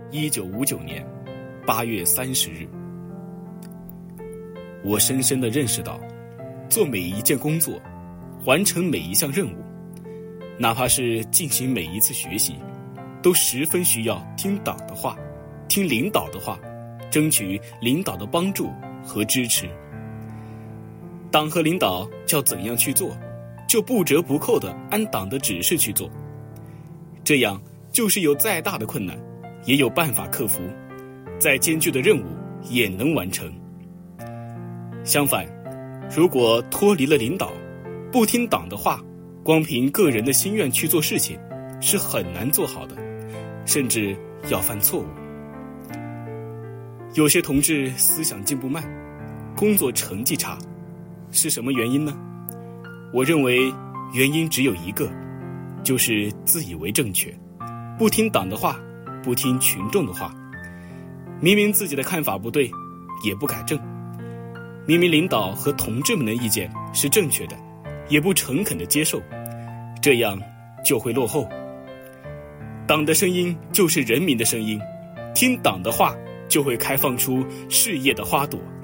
1959年8月30日。我深深地认识到，做每一件工作，完成每一项任务，哪怕是进行每一次学习，都十分需要听党的话，听领导的话，争取领导的帮助和支持。党和领导叫怎样去做，就不折不扣地按党的指示去做。这样就是有再大的困难，也有办法克服，再艰巨的任务也能完成。相反，如果脱离了领导，不听党的话，光凭个人的心愿去做事情，是很难做好的，甚至要犯错误。有些同志思想进步慢，工作成绩差，是什么原因呢？我认为原因只有一个，就是自以为正确，不听党的话，不听群众的话，明明自己的看法不对，也不改正，明明领导和同志们的意见是正确的，也不诚恳地接受，这样就会落后。党的声音就是人民的声音，听党的话就会开放出事业的花朵。